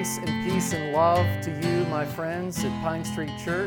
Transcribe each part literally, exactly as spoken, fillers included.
Grace and peace and love to you, my friends at Pine Street Church.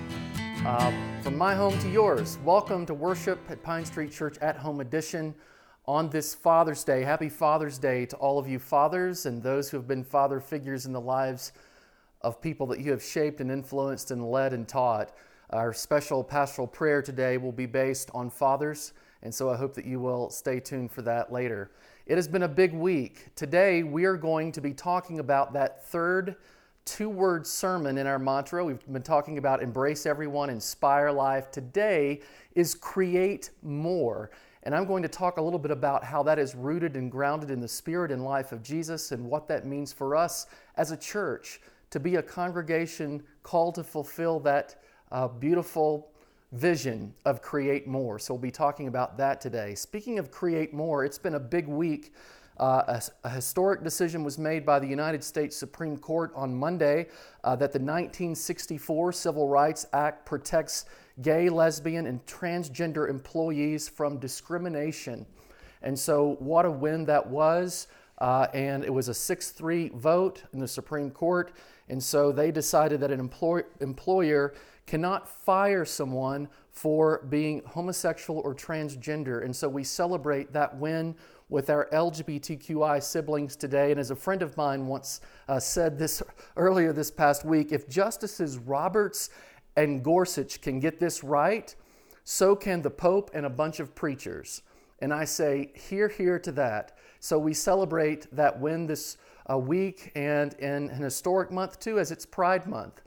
Uh, from my home to yours, welcome to worship at Pine Street Church at Home Edition on this Father's Day. Happy Father's Day to all of you fathers and those who have been father figures in the lives of people that you have shaped and influenced and led and taught. Our special pastoral prayer today will be based on fathers, and so I hope that you will stay tuned for that later. It has been a big week. Today we are going to be talking about that third two-word sermon in our mantra. We've been talking about embrace everyone, inspire life. Today is create more. And I'm going to talk a little bit about how that is rooted and grounded in the spirit and life of Jesus and what that means for us as a church to be a congregation called to fulfill that uh, beautiful vision of create more. So we'll be talking about that today. Speaking of create more, it's been a big week. Uh, a, a historic decision was made by the United States Supreme Court on Monday uh, that the nineteen sixty-four Civil Rights Act protects gay, lesbian, and transgender employees from discrimination. And so what a win that was. Uh, and it was a six three vote in the Supreme Court. And so they decided that an employ- employer cannot fire someone for being homosexual or transgender. And so we celebrate that win with our L G B T Q I siblings today. And as a friend of mine once uh, said this earlier this past week, if Justices Roberts and Gorsuch can get this right, so can the Pope and a bunch of preachers. And I say, hear, hear to that. So we celebrate that win this uh, week and in an historic month too, as it's Pride Month.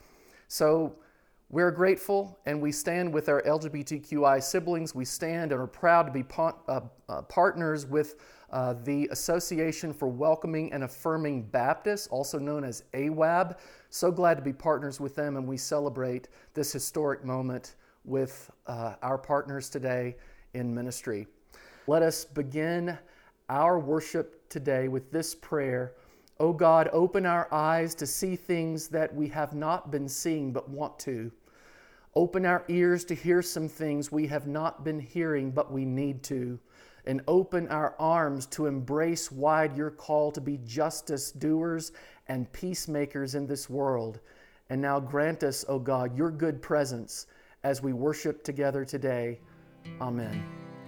So we're grateful and we stand with our L G B T Q I siblings. We stand and are proud to be pa- uh, uh, partners with uh, the Association for Welcoming and Affirming Baptists, also known as A W A B. So glad to be partners with them, and we celebrate this historic moment with uh, our partners today in ministry. Let us begin our worship today with this prayer. Oh God, open our eyes to see things that we have not been seeing but want to. Open our ears to hear some things we have not been hearing but we need to. And open our arms to embrace wide your call to be justice doers and peacemakers in this world. And now grant us, oh God, your good presence as we worship together today. Amen.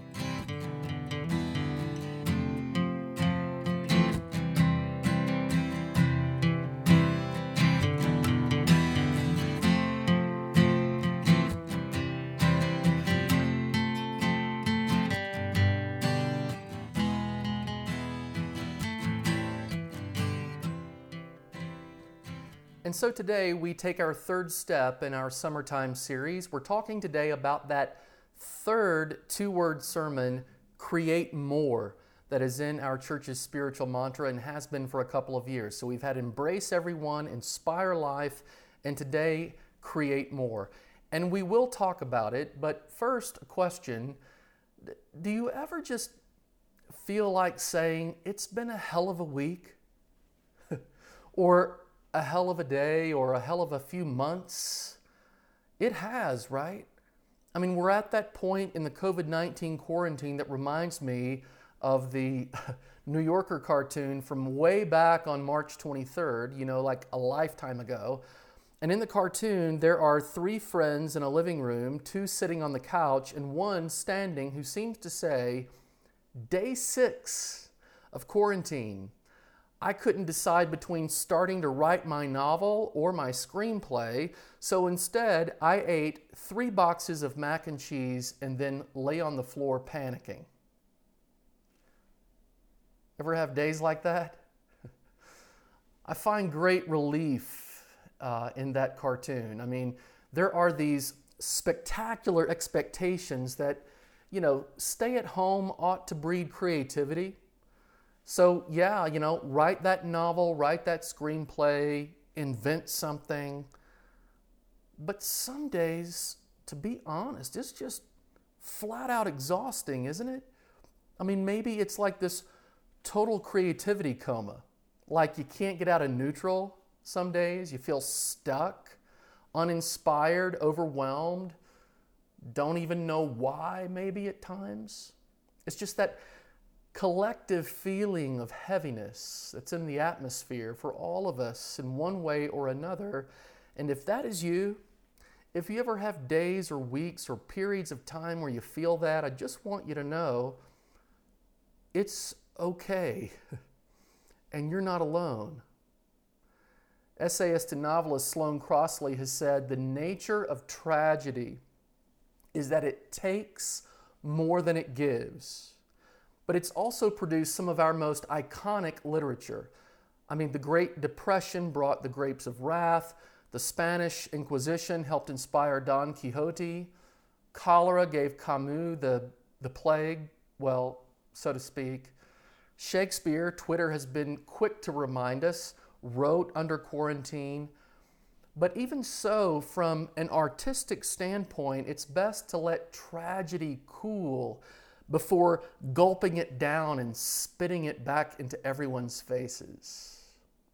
And so today we take our third step in our summertime series. We're talking today about that third two-word sermon, create more, that is in our church's spiritual mantra and has been for a couple of years. So we've had embrace everyone, inspire life, and today create more. And we will talk about it, but first a question, do you ever just feel like saying, it's been a hell of a week? Or a hell of a day, or a hell of a few months? It has, right? I mean, we're at that point in the covid nineteen quarantine that reminds me of the New Yorker cartoon from way back on March twenty-third, you know, like a lifetime ago. And in the cartoon, there are three friends in a living room, two sitting on the couch, and one standing who seems to say, day six of quarantine. I couldn't decide between starting to write my novel or my screenplay, so instead I ate three boxes of mac and cheese and then lay on the floor panicking. Ever have days like that? I find great relief uh, in that cartoon. I mean, there are these spectacular expectations that, you know, stay at home ought to breed creativity. So yeah, you know, write that novel, write that screenplay, invent something. But some days, to be honest, it's just flat out exhausting, isn't it? I mean, maybe it's like this total creativity coma. Like you can't get out of neutral some days. You feel stuck, uninspired, overwhelmed, don't even know why maybe at times. It's just that collective feeling of heaviness that's in the atmosphere for all of us in one way or another. And if that is you, if you ever have days or weeks or periods of time where you feel that, I just want you to know it's okay and you're not alone. Essayist and novelist Sloane Crossley has said, the nature of tragedy is that it takes more than it gives. But it's also produced some of our most iconic literature. I mean, the Great Depression brought the Grapes of Wrath. The Spanish Inquisition helped inspire Don Quixote. Cholera gave Camus the, the plague, well, so to speak. Shakespeare, Twitter has been quick to remind us, wrote under quarantine. But even so, from an artistic standpoint, it's best to let tragedy cool before gulping it down and spitting it back into everyone's faces.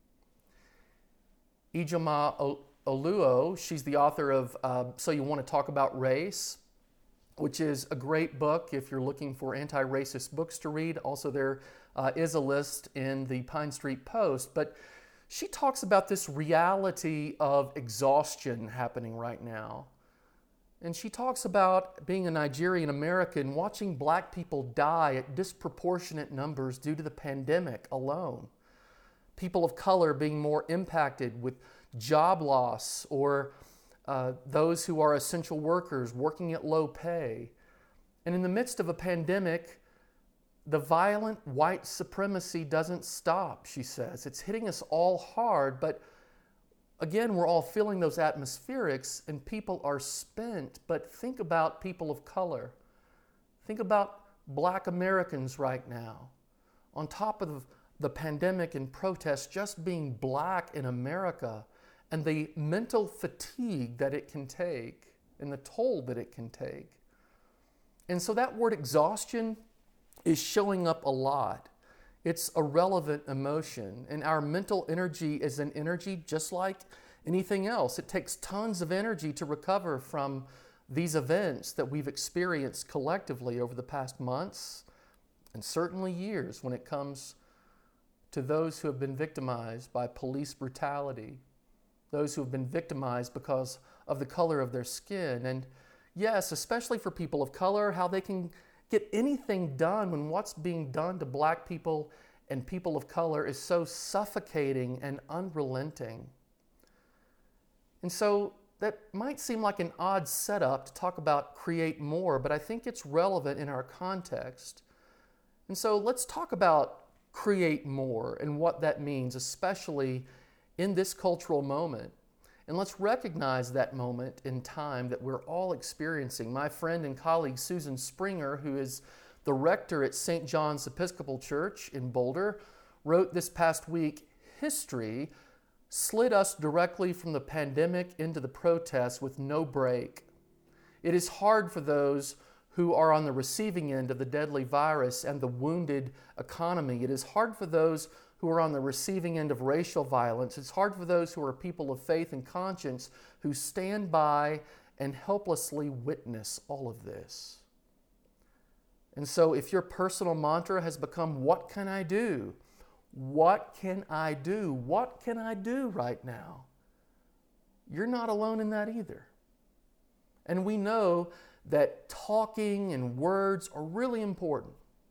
Ijeoma Oluo, she's the author of uh, So You Want to Talk About Race, which is a great book if you're looking for anti-racist books to read. Also, there uh, is a list in the Pine Street Post. But she talks about this reality of exhaustion happening right now. And she talks about being a Nigerian American, watching black people die at disproportionate numbers due to the pandemic alone. People of color being more impacted with job loss, or uh, those who are essential workers working at low pay. And in the midst of a pandemic, the violent white supremacy doesn't stop, she says. It's hitting us all hard, but again, we're all feeling those atmospherics and people are spent. But think about people of color. Think about black Americans right now. On top of the pandemic and protests, just being black in America and the mental fatigue that it can take and the toll that it can take. And so that word exhaustion is showing up a lot. It's a relevant emotion, and our mental energy is an energy just like anything else. It takes tons of energy to recover from these events that we've experienced collectively over the past months and certainly years when it comes to those who have been victimized by police brutality, those who have been victimized because of the color of their skin. And yes, especially for people of color, how they can get anything done when what's being done to black people and people of color is so suffocating and unrelenting. And so that might seem like an odd setup to talk about create more, but I think it's relevant in our context. And so let's talk about create more and what that means, especially in this cultural moment. And let's recognize that moment in time that we're all experiencing. My friend and colleague Susan Springer, who is the rector at Saint John's Episcopal Church in Boulder, wrote this past week, "History slid us directly from the pandemic into the protests with no break. It is hard for those who are on the receiving end of the deadly virus and the wounded economy. It is hard for those who are on the receiving end of racial violence. It's hard for those who are people of faith and conscience who stand by and helplessly witness all of this." And so if your personal mantra has become, what can I do? What can I do? What can I do right now? You're not alone in that either. And we know that talking and words are really important.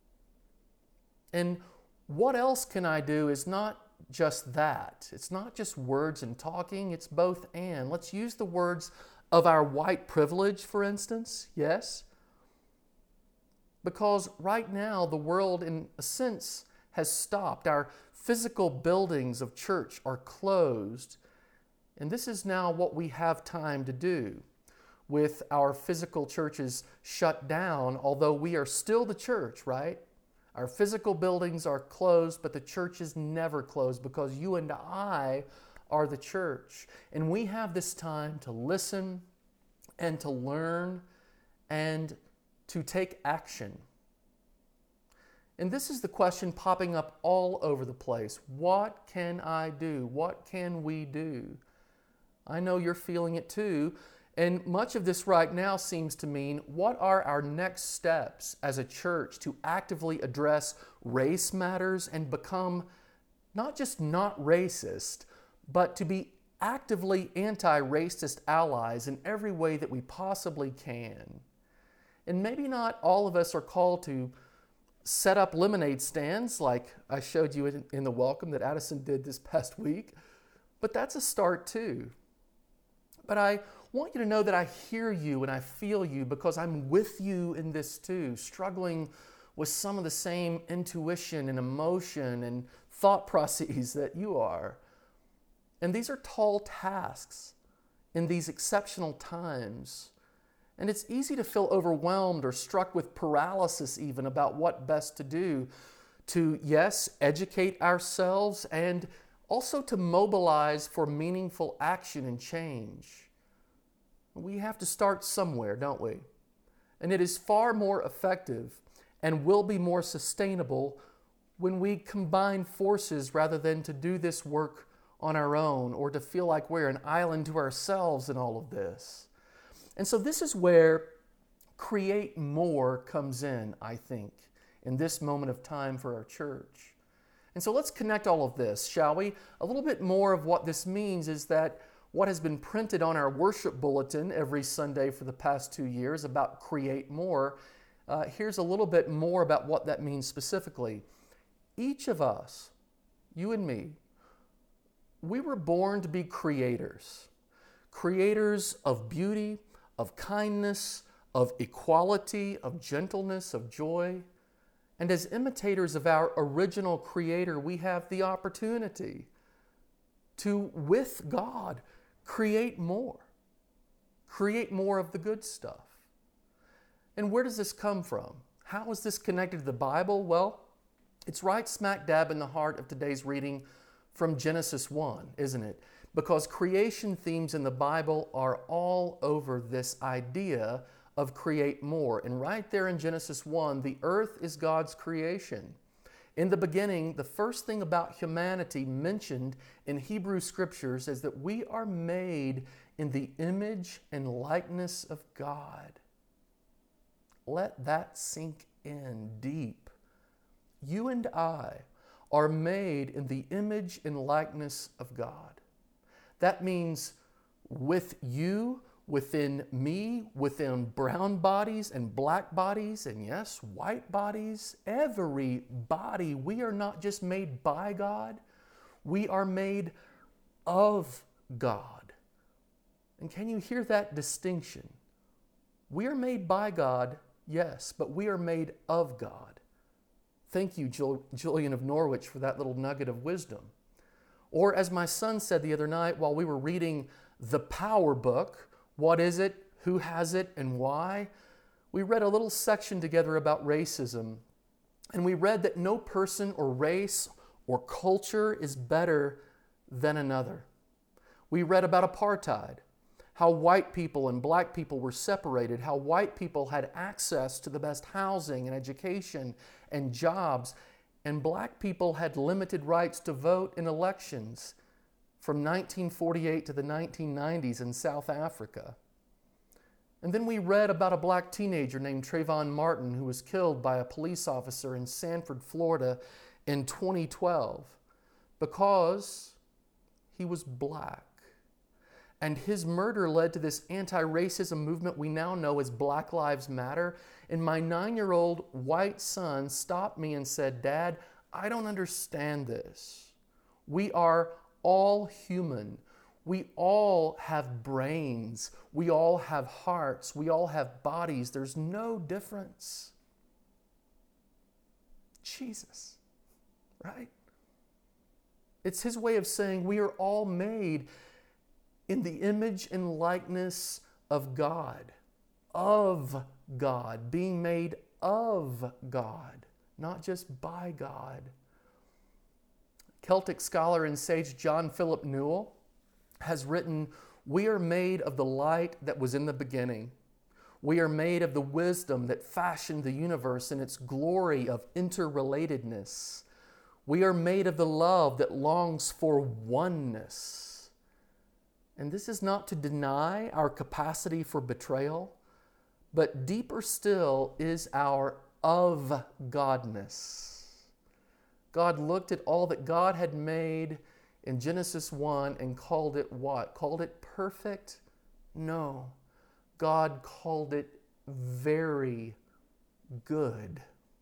And what else can I do is not just that. It's not just words and talking, it's both and. Let's use the words of our white privilege, for instance, yes? Because right now the world, in a sense, has stopped. Our physical buildings of church are closed. And this is now what we have time to do with our physical churches shut down, although we are still the church, right? Our physical buildings are closed, but the church is never closed because you and I are the church. And we have this time to listen and to learn and to take action. And this is the question popping up all over the place. What can I do? What can we do? I know you're feeling it too. And much of this right now seems to mean, what are our next steps as a church to actively address race matters and become not just not racist, but to be actively anti-racist allies in every way that we possibly can. And maybe not all of us are called to set up lemonade stands like I showed you in, in the welcome that Addison did this past week, but that's a start too. But I want you to know that I hear you and I feel you because I'm with you in this too, struggling with some of the same intuition and emotion and thought processes that you are. And these are tall tasks in these exceptional times. And it's easy to feel overwhelmed or struck with paralysis even about what best to do to, yes, educate ourselves and also to mobilize for meaningful action and change. We have to start somewhere, don't we? And it is far more effective and will be more sustainable when we combine forces rather than to do this work on our own or to feel like we're an island to ourselves in all of this. And so this is where Create More comes in, I think, in this moment of time for our church. And so let's connect all of this, shall we? A little bit more of what this means is that what has been printed on our worship bulletin every Sunday for the past two years about Create More, uh, here's a little bit more about what that means specifically. Each of us, you and me, we were born to be creators. Creators of beauty, of kindness, of equality, of gentleness, of joy. And as imitators of our original Creator, we have the opportunity to, with God, create more. Create more of the good stuff. And where does this come from? How is this connected to the Bible? Well, it's right smack dab in the heart of today's reading from Genesis one, isn't it? Because creation themes in the Bible are all over this idea of create more. And right there in Genesis one, the earth is God's creation. In the beginning, the first thing about humanity mentioned in Hebrew scriptures is that we are made in the image and likeness of God. Let that sink in deep. You and I are made in the image and likeness of God. That means with you, within me, within brown bodies and black bodies, and yes, white bodies, every body, we are not just made by God, we are made of God. And can you hear that distinction? We are made by God, yes, but we are made of God. Thank you, Julian of Norwich, for that little nugget of wisdom. Or as my son said the other night while we were reading the Power Book, what is it, who has it, and why? We read a little section together about racism. And we read that no person or race or culture is better than another. We read about apartheid, how white people and black people were separated, how white people had access to the best housing and education and jobs, and black people had limited rights to vote in elections from nineteen forty-eight to the nineteen nineties in South Africa. And then we read about a black teenager named Trayvon Martin who was killed by a police officer in Sanford, Florida in twenty twelve because he was black. And his murder led to this anti-racism movement we now know as Black Lives Matter. And my nine-year-old white son stopped me and said, "Dad, I don't understand this. We are all human. We all have brains. We all have hearts. We all have bodies. There's no difference." Jesus, right? It's his way of saying we are all made in the image and likeness of God, of God, being made of God, not just by God. Celtic scholar and sage John Philip Newell has written, "We are made of the light that was in the beginning. We are made of the wisdom that fashioned the universe in its glory of interrelatedness. We are made of the love that longs for oneness. And this is not to deny our capacity for betrayal, but deeper still is our of Godness. God looked at all that God had made in Genesis one and called it what? Called it perfect? No. God called it very good.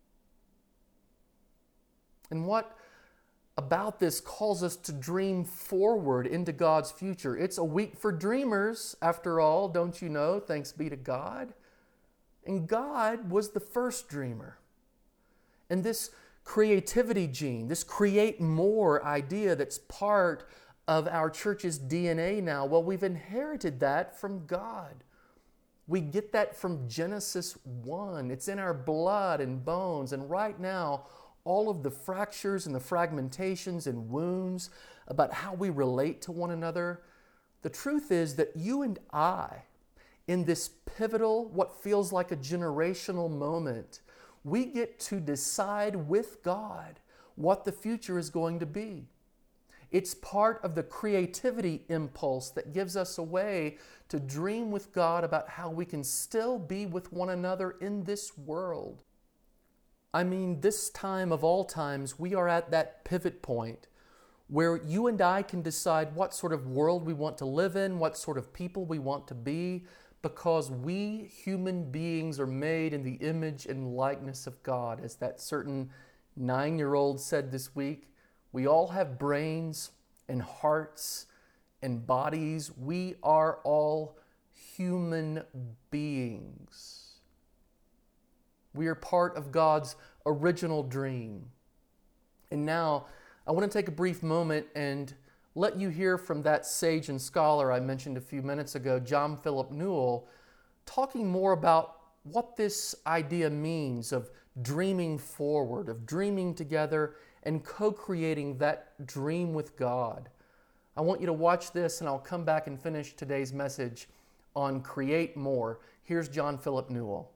And what about this calls us to dream forward into God's future? It's a week for dreamers, after all, don't you know? Thanks be to God. And God was the first dreamer. And this creativity gene, this create more idea that's part of our church's D N A now, well, we've inherited that from God. We get that from Genesis one. It's in our blood and bones. And right now, all of the fractures and the fragmentations and wounds about how we relate to one another, the truth is that you and I, in this pivotal, what feels like a generational moment, we get to decide with God what the future is going to be. It's part of the creativity impulse that gives us a way to dream with God about how we can still be with one another in this world. I mean, this time of all times, we are at that pivot point where you and I can decide what sort of world we want to live in, what sort of people we want to be, because we human beings are made in the image and likeness of God. As that certain nine-year-old said this week, we all have brains and hearts and bodies. We are all human beings. We are part of God's original dream. And now, I want to take a brief moment and let you hear from that sage and scholar I mentioned a few minutes ago, John Philip Newell, talking more about what this idea means of dreaming forward, of dreaming together and co-creating that dream with God. I want you to watch this, and I'll come back and finish today's message on Create More. Here's John Philip Newell.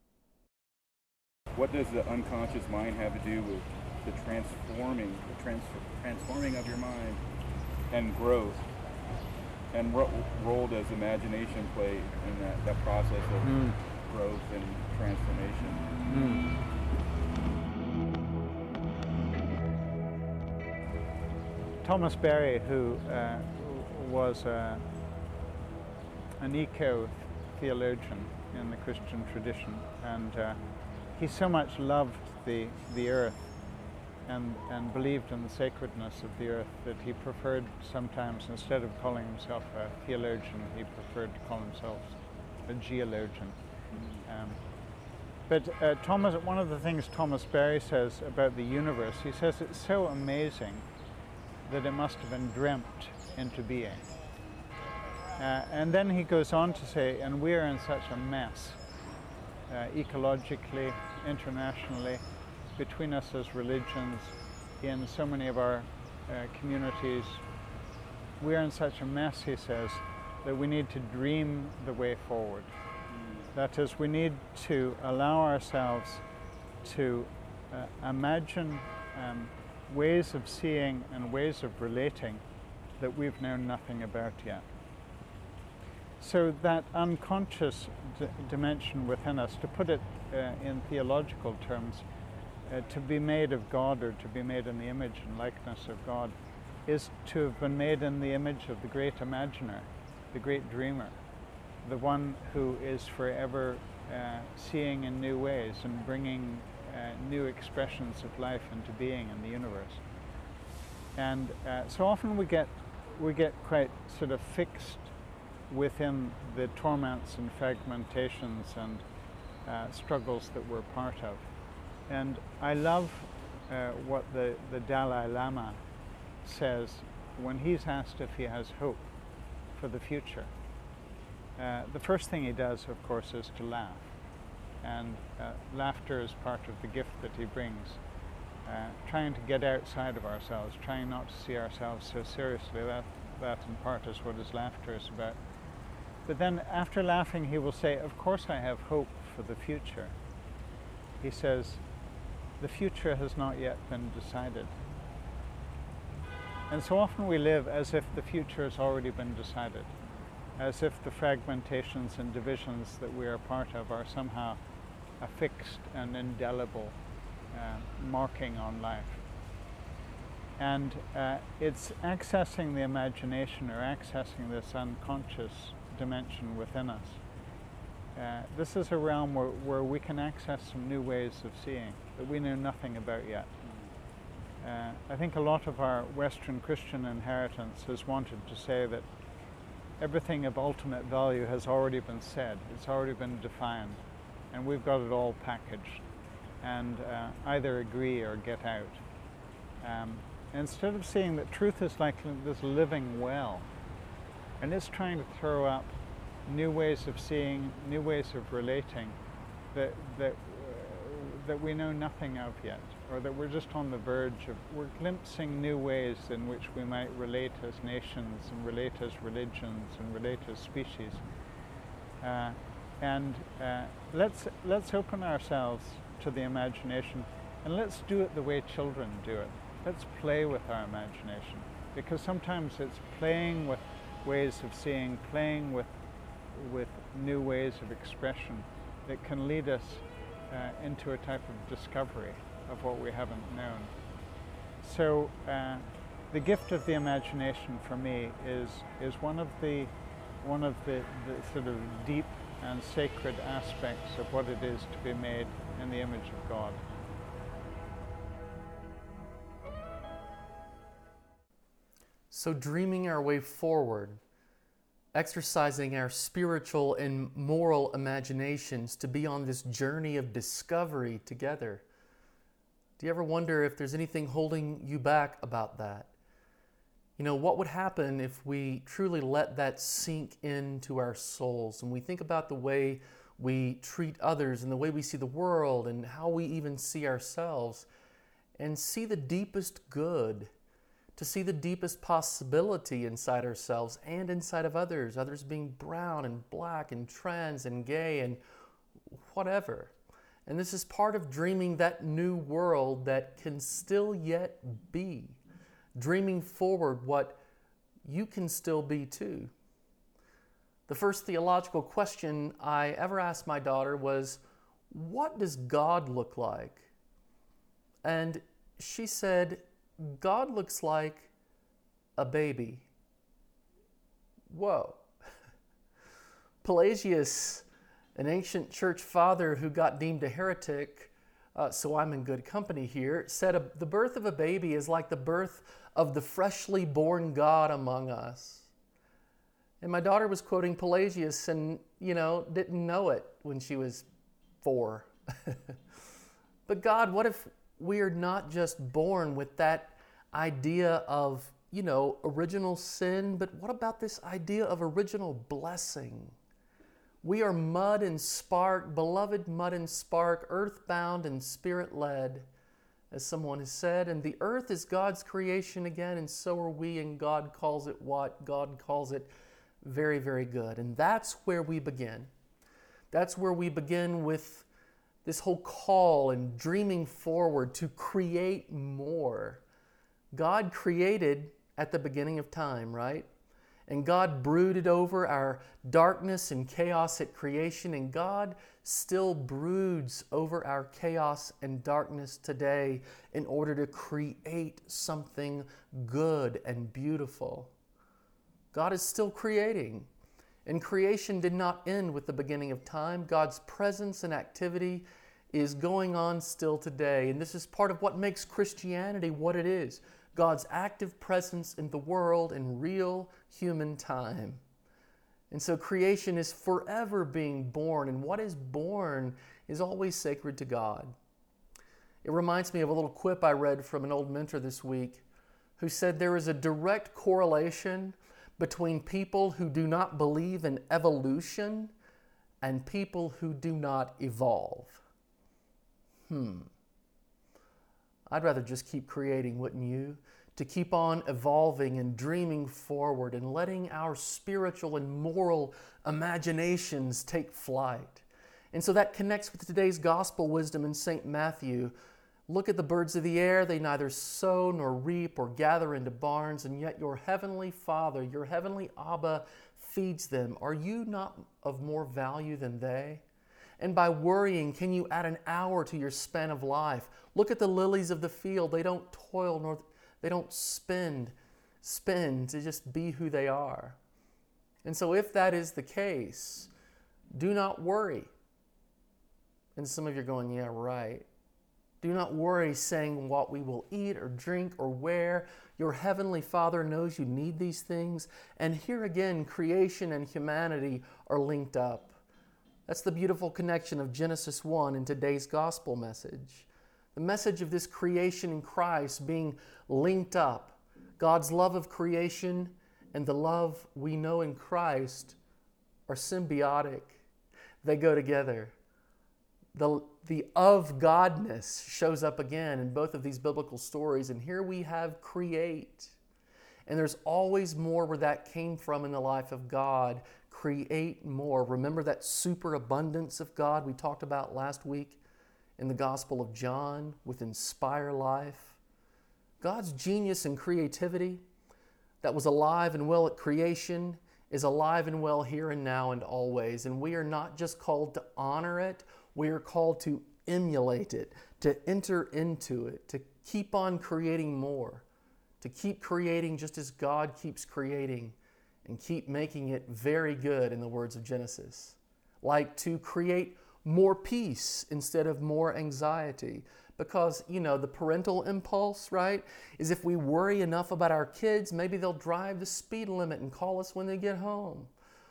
What does the unconscious mind have to do with the transforming, the trans- transforming of your mind and growth? And what role does imagination play in that, that process of mm. growth and transformation? Mm. Thomas Berry, who uh, was uh, an eco-theologian in the Christian tradition, and uh, he so much loved the, the earth and, and believed in the sacredness of the earth that he preferred sometimes, instead of calling himself a theologian, he preferred to call himself a geologian. Um, but uh, Thomas, one of the things Thomas Berry says about the universe, he says it's so amazing that it must have been dreamt into being. Uh, and then he goes on to say, and we're in such a mess, uh, ecologically, internationally, between us as religions, in so many of our uh, communities. We're in such a mess, he says, that we need to dream the way forward. Mm. That is, we need to allow ourselves to uh, imagine um, ways of seeing and ways of relating that we've known nothing about yet. So that unconscious d- dimension within us, to put it uh, in theological terms, uh, to be made of God, or to be made in the image and likeness of God, is to have been made in the image of the great imaginer, the great dreamer, the one who is forever uh, seeing in new ways and bringing uh, new expressions of life into being in the universe. And uh, so often we get we get quite sort of fixed within the torments and fragmentations and uh, struggles that we're part of. And I love uh, what the, the Dalai Lama says when he's asked if he has hope for the future. Uh, the first thing he does, of course, is to laugh. And uh, laughter is part of the gift that he brings. Uh, trying to get outside of ourselves, trying not to see ourselves so seriously, that, that in part is what his laughter is about. But then after laughing, he will say, of course I have hope for the future. He says, the future has not yet been decided. And so often we live as if the future has already been decided, as if the fragmentations and divisions that we are part of are somehow a fixed and indelible uh, marking on life. And uh, it's accessing the imagination or accessing this unconscious dimension within us. Uh, this is a realm where, where we can access some new ways of seeing that we know nothing about yet. Uh, I think a lot of our Western Christian inheritance has wanted to say that everything of ultimate value has already been said, it's already been defined, and we've got it all packaged, and uh, either agree or get out. Um, instead of seeing that truth is like this living well, and it's trying to throw up new ways of seeing, new ways of relating that, that, uh, that we know nothing of yet, or that we're just on the verge of, we're glimpsing new ways in which we might relate as nations and relate as religions and relate as species. Uh, and uh, let's, let's open ourselves to the imagination, and let's do it the way children do it. Let's play with our imagination, because sometimes it's playing with ways of seeing, playing with with new ways of expression that can lead us uh, into a type of discovery of what we haven't known. So uh, the gift of the imagination for me is is one of the one of the, the sort of deep and sacred aspects of what it is to be made in the image of God. So dreaming our way forward, exercising our spiritual and moral imaginations to be on this journey of discovery together. Do you ever wonder if there's anything holding you back about that? You know, what would happen if we truly let that sink into our souls and we think about the way we treat others and the way we see the world and how we even see ourselves and see the deepest good, to see the deepest possibility inside ourselves and inside of others, others being brown and black and trans and gay and whatever. And this is part of dreaming that new world that can still yet be, dreaming forward what you can still be too. The first theological question I ever asked my daughter was, what does God look like? And she said, God looks like a baby. Whoa. Pelagius, an ancient church father who got deemed a heretic, uh, so I'm in good company here, said a, the birth of a baby is like the birth of the freshly born God among us. And my daughter was quoting Pelagius and, you know, didn't know it when she was four. But God, what if we are not just born with that idea of, you know, original sin, but what about this idea of original blessing? We are mud and spark, beloved mud and spark, earthbound and spirit-led, as someone has said, and the earth is God's creation again, and so are we, and God calls it what? God calls it very, very good. And that's where we begin. That's where we begin with this whole call and dreaming forward to create more. God created at the beginning of time, right? And God brooded over our darkness and chaos at creation, and God still broods over our chaos and darkness today in order to create something good and beautiful. God is still creating, and creation did not end with the beginning of time. God's presence and activity is going on still today, and this is part of what makes Christianity what it is. God's active presence in the world in real human time. And so creation is forever being born, and what is born is always sacred to God. It reminds me of a little quip I read from an old mentor this week who said there is a direct correlation between people who do not believe in evolution and people who do not evolve. Hmm. I'd rather just keep creating, wouldn't you? To keep on evolving and dreaming forward and letting our spiritual and moral imaginations take flight. And so that connects with today's gospel wisdom in Saint Matthew. Look at the birds of the air. They neither sow nor reap or gather into barns, and yet your heavenly Father, your heavenly Abba, feeds them. Are you not of more value than they? And by worrying, can you add an hour to your span of life? Look at the lilies of the field. They don't toil nor they don't spend, spend to just be who they are. And so if that is the case, do not worry. And some of you are going, yeah, right. Do not worry saying what we will eat or drink or wear. Your heavenly Father knows you need these things. And here again, creation and humanity are linked up. That's the beautiful connection of Genesis one in today's gospel message. The message of this creation in Christ being linked up. God's love of creation and the love we know in Christ are symbiotic. They go together. The, the of Godness shows up again in both of these biblical stories. And here we have create. And there's always more where that came from in the life of God. Create more. Remember that superabundance of God we talked about last week in the Gospel of John with Inspire Life? God's genius and creativity that was alive and well at creation is alive and well here and now and always. And we are not just called to honor it, we are called to emulate it, to enter into it, to keep on creating more, to keep creating just as God keeps creating and keep making it very good in the words of Genesis. Like to create more peace instead of more anxiety. Because, you know, the parental impulse, right, is if we worry enough about our kids, maybe they'll drive the speed limit and call us when they get home.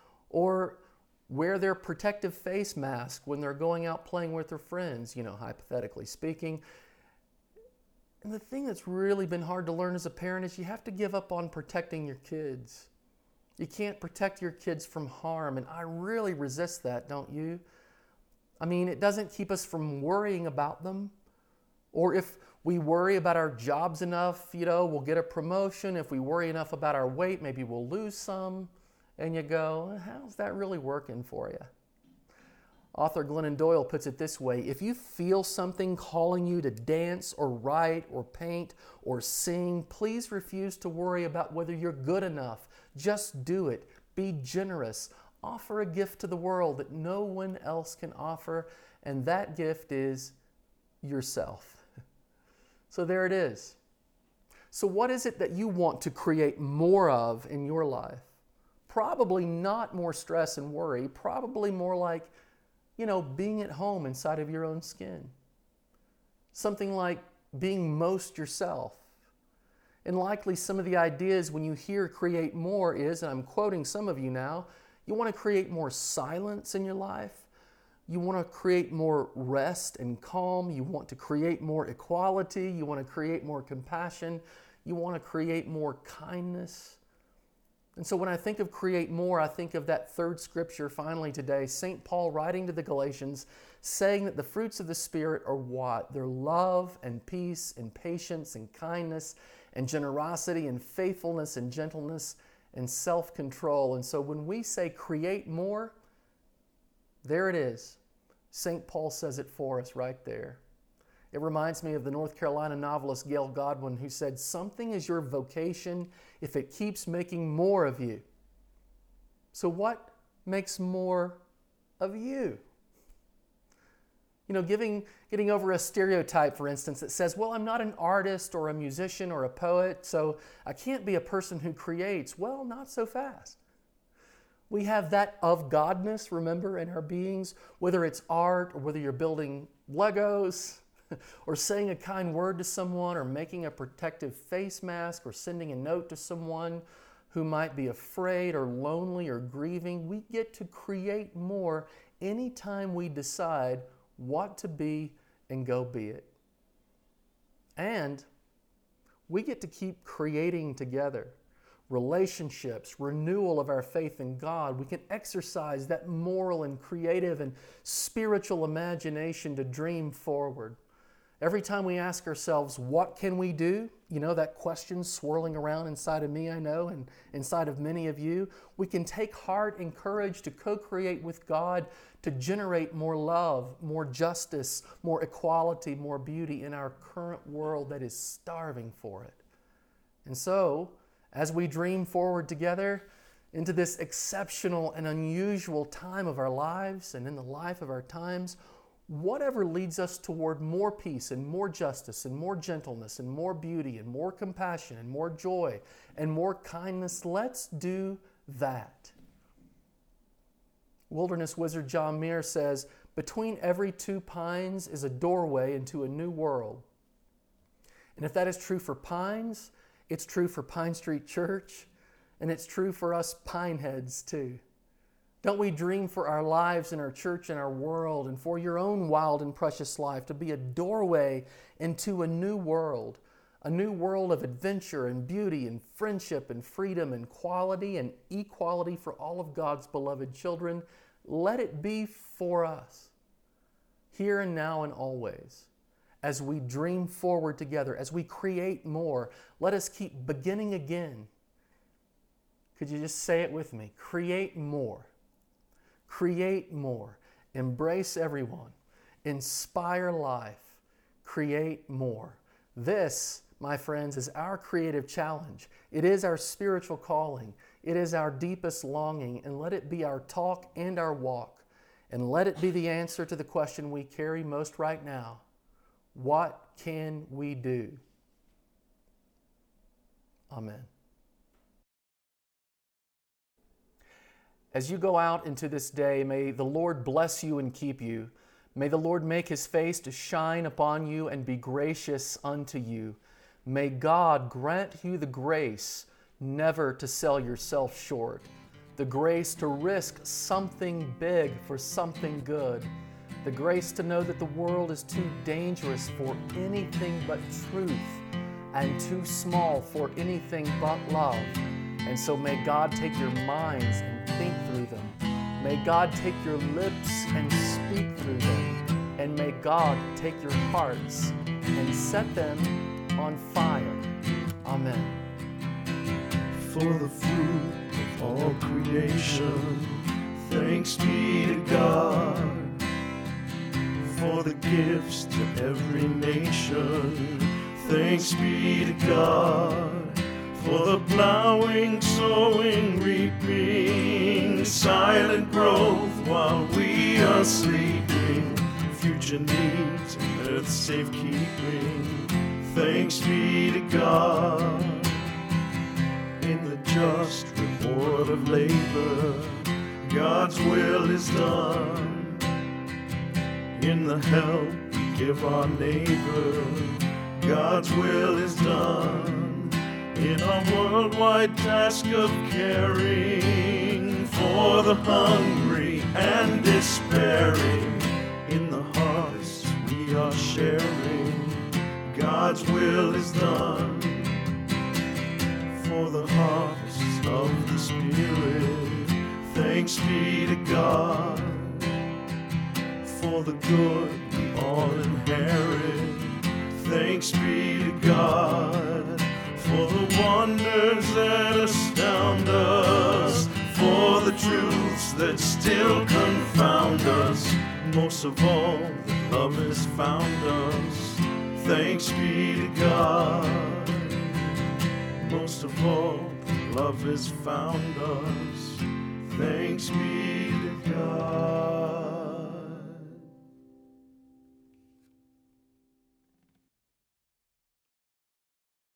Or wear their protective face mask when they're going out playing with their friends, you know, hypothetically speaking. And the thing that's really been hard to learn as a parent is you have to give up on protecting your kids. You can't protect your kids from harm, and I really resist that, don't you? I mean, it doesn't keep us from worrying about them. Or if we worry about our jobs enough, you know, we'll get a promotion. If we worry enough about our weight, maybe we'll lose some. And you go, how's that really working for you? Author Glennon Doyle puts it this way: if you feel something calling you to dance or write or paint or sing, please refuse to worry about whether you're good enough. Just do it. Be generous. Offer a gift to the world that no one else can offer, and that gift is yourself. So there it is. So what is it that you want to create more of in your life? Probably not more stress and worry, probably more like, you know, being at home inside of your own skin. Something like being most yourself. And likely some of the ideas when you hear create more is, and I'm quoting some of you now, you want to create more silence in your life. You want to create more rest and calm. You want to create more equality. You want to create more compassion. You want to create more kindness. And so when I think of create more, I think of that third scripture finally today, Saint Paul writing to the Galatians, saying that the fruits of the Spirit are what? They're love and peace and patience and kindness and generosity and faithfulness and gentleness and self-control. And so when we say create more, there it is. Saint Paul says it for us right there. It reminds me of the North Carolina novelist Gail Godwin, who said, something is your vocation if it keeps making more of you. So what makes more of you? You know, giving, getting over a stereotype, for instance, that says, well, I'm not an artist or a musician or a poet, so I can't be a person who creates. Well, not so fast. We have that of Godness, remember, in our beings, whether it's art or whether you're building Legos or saying a kind word to someone or making a protective face mask or sending a note to someone who might be afraid or lonely or grieving. We get to create more anytime we decide what to be and go be it. And we get to keep creating together. Relationships, renewal of our faith in God. We can exercise that moral and creative and spiritual imagination to dream forward. Every time we ask ourselves, what can we do? You know, that question swirling around inside of me, I know, and inside of many of you. We can take heart and courage to co-create with God to generate more love, more justice, more equality, more beauty in our current world that is starving for it. And so, as we dream forward together into this exceptional and unusual time of our lives and in the life of our times, whatever leads us toward more peace and more justice and more gentleness and more beauty and more compassion and more joy and more kindness, let's do that. Wilderness wizard John Muir says, between every two pines is a doorway into a new world. And if that is true for Pines, it's true for Pine Street Church, and it's true for us Pineheads too. Don't we dream for our lives and our church and our world and for your own wild and precious life to be a doorway into a new world, a new world of adventure and beauty and friendship and freedom and quality and equality for all of God's beloved children? Let it be for us, here and now and always. As we dream forward together, as we create more, let us keep beginning again. Could you just say it with me? Create more. Create more. Embrace everyone. Inspire life. Create more. This, my friends, is our creative challenge. It is our spiritual calling. It is our deepest longing, and let it be our talk and our walk. And let it be the answer to the question we carry most right now. What can we do? Amen. As you go out into this day, may the Lord bless you and keep you. May the Lord make His face to shine upon you and be gracious unto you. May God grant you the grace never to sell yourself short, the grace to risk something big for something good, the grace to know that the world is too dangerous for anything but truth and too small for anything but love. And so may God take your minds and think through them. May God take your lips and speak through them. And may God take your hearts and set them on fire. Amen. For the fruit of all creation, thanks be to God. For the gifts to every nation, thanks be to God. For the plowing, sowing, reaping, silent growth while we are sleeping, future needs and earth's safekeeping, thanks be to God. In the just reward of labor, God's will is done. In the help we give our neighbor, God's will is done. In our worldwide task of caring for the hungry and despairing, in the harvest we are sharing, God's will is done. For the harvest of the Spirit, thanks be to God. For the good we all inherit, thanks be to God. For the wonders that astound us, for the truths that still confound us, most of all, that love has found us, thanks be to God. Most of all, that love has found us, thanks be to God.